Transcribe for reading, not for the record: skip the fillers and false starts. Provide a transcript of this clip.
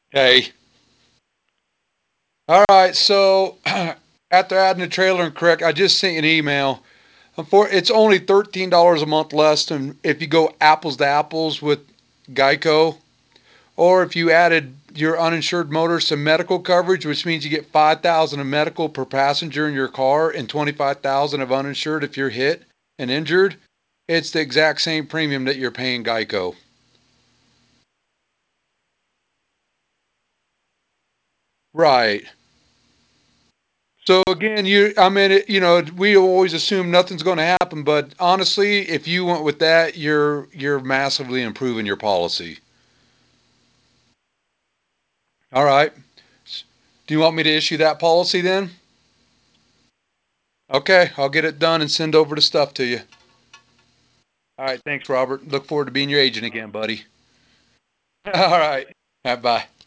Hey. All right. So after adding the trailer and correct, I just sent you an email. It's only $13 a month less than if you go apples to apples with Geico, or if you added your uninsured motorist to medical coverage, which means you get 5,000 of medical per passenger in your car and 25,000 of uninsured if you're hit and injured. It's the exact same premium that you're paying Geico. Right. So again, we always assume nothing's going to happen, but honestly, if you went with that, you're massively improving your policy. All right. Do you want me to issue that policy then? Okay, I'll get it done and send over the stuff to you. All right, thanks, Robert. Look forward to being your agent again, buddy. All right. Bye.